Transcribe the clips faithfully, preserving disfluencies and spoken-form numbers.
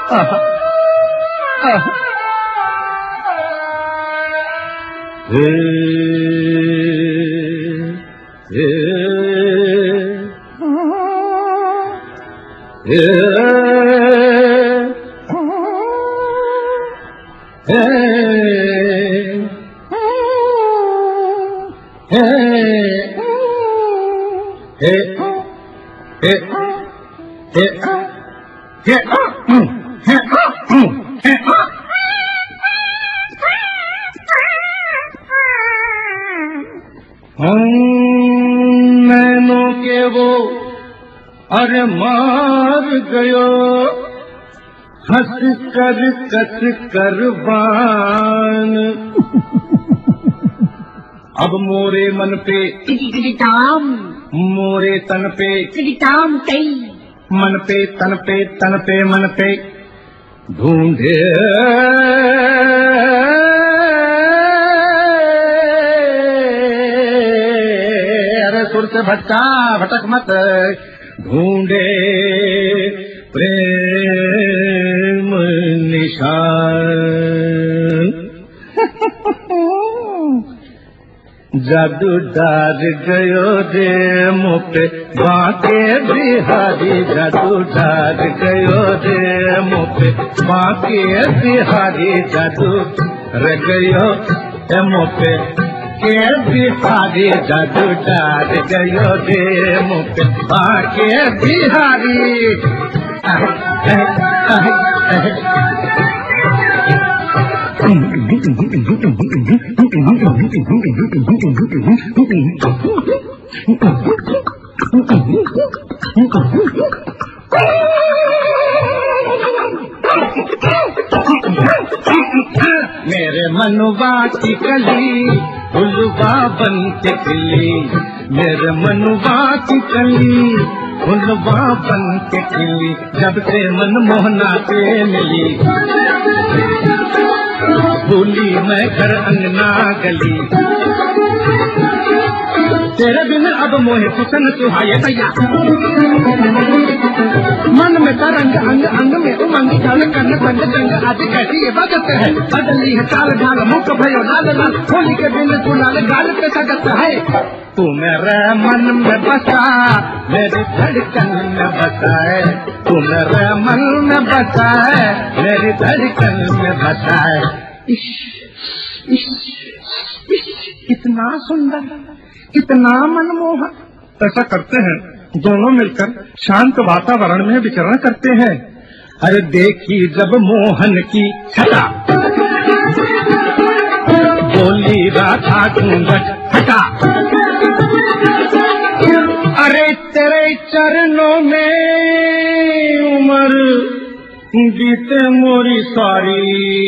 हे हे हे नैनों के वो अरे मार गयो हंस कर कस कर बान। अब मोरे मन पे टाम मोरे तन पे टाम कई मन पे तन पे तन पे मन पे ढूंढे अरे सुर से भटका भटक मत ढूंढे प्रेम निशान। जादू डार गयो रे मुँह पे बाके बिहारी, जादू डार गयो रे मुँह पे बाके बिहारी, जादू र गयो मुँह पे के बिहारी, जादू डार गयो रे मुँह पे बाके बिहारी। मेरे मनुवा की कली फुलवा बन के खिली, मेरे मनुवा की कली फुलवा बन के खिली, जब से मनमोहना पे मिली भूली मैं घर अंगना गली। तेरे बिन अब मोहे कुशन सुहाये भैया, मन में तरंग अंग अंग में उमंग चल कन्न संग जंग आज कैसी ये बजत है, बदली है चाल ढाल मुख भयो लाल लाल, होली के दिन गुलाल गाल पे सगत है। तू मेरे मन में बसा मेरी धड़कन में बसा है, तू मेरे मन में बसा है मेरी धड़कन में बसा है। कितना सुंदर कितना मनमोहक। ऐसा करते हैं दोनों मिलकर शांत वातावरण में विचरण करते हैं। अरे देखी जब मोहन की छटा बोली राधा घूंघट हटा, अरे तेरे चरणों में उम्र बीते मोरी सारी,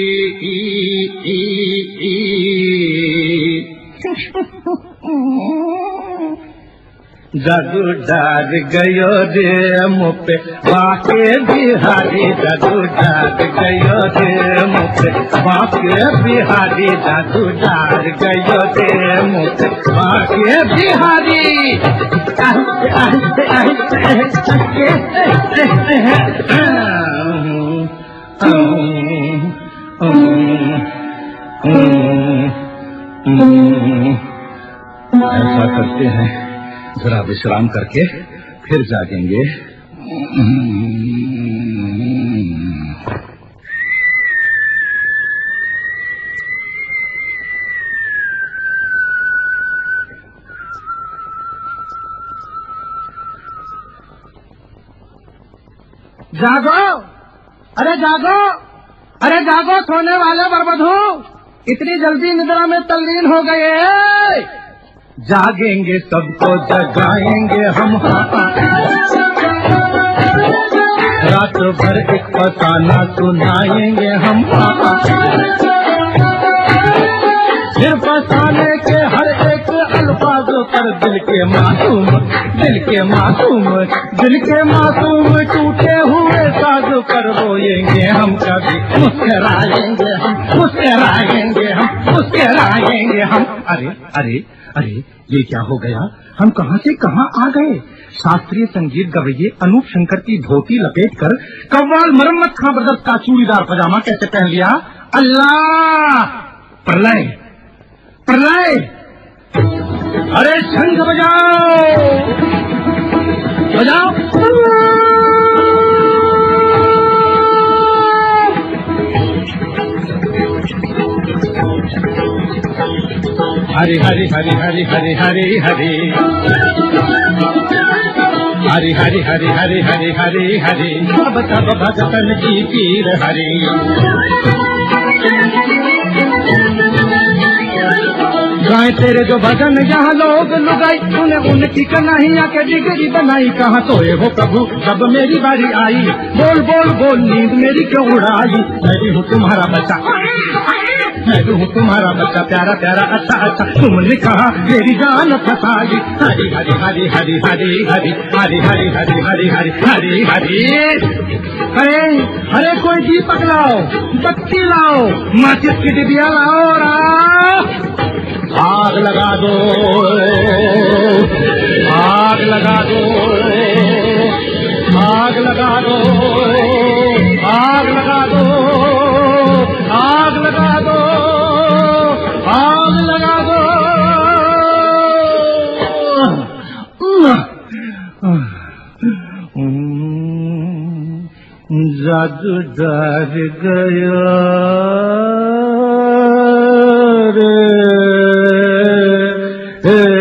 जादू डार गयो रे मुँह पे बाके बिहारी, जादू डार गयो रे मुँह पे बाके बिहारी, जादू डार गयो रे मुँह पे बाके बिहारी। ऐसा करते हैं जरा विश्राम करके फिर जागेंगे। जागो, अरे जागो, अरे जागो सोने वाले बरबधू, इतनी जल्दी निद्रा में तल्लीन हो गए। जागेंगे सबको जगाएंगे हम, रात भर एक फसाना सुनाएंगे हम, फिर फसाने के हर एक अल्फाजों पर दिल के मासूम दिल के मासूम दिल के मासूम टूटे हुए साजों पर रोएंगे हम, कभी मुस्कराएंगे हम मुस्कराएंगे हम मुस्कराएंगे हम। अरे अरे अरे ये क्या हो गया? हम कहां से कहां आ गए। शास्त्रीय संगीत गवैये अनूप शंकर की धोती लपेट कर कव्वाल मरम्मत खां ब्रदर्स का चूड़ीदार पजामा कैसे पहन लिया। अल्लाह, प्रलय प्रलय। अरे शंख बजाओ बजाओ। हरि हरि हरि हरि हरि हरि हरि हरि हरि हरि हरि हरि हरि हरि अब तब भगतन की पीर हरि। गाय तेरे जो भजन यहाँ लोग लुगाई, उन्हें उनकी कन्हैया के डिगरी बनाई। कहाँ सोए हो प्रभु कब मेरी बारी आई, बोल बोल बोल नींद मेरी क्यों उड़ाई। मैं भी हूँ तुम्हारा बच्चा, मैं भी हूँ तुम्हारा बच्चा, प्यारा प्यारा अच्छा अच्छा तुमने कहा मेरी जान फसाई। हरी हरी हरी हरी हरी हरी हरी हरी हरी हरी हरी हरी हरी। अरे अरे कोई दीपक लाओ, बत्ती लाओ, माचिस की डिबिया लाओ और आग लगा दो, आग लगा दो, आग लगा दो, आग लगा दो, आग लगा दो, आग लगा दो। जादू डर गया रे।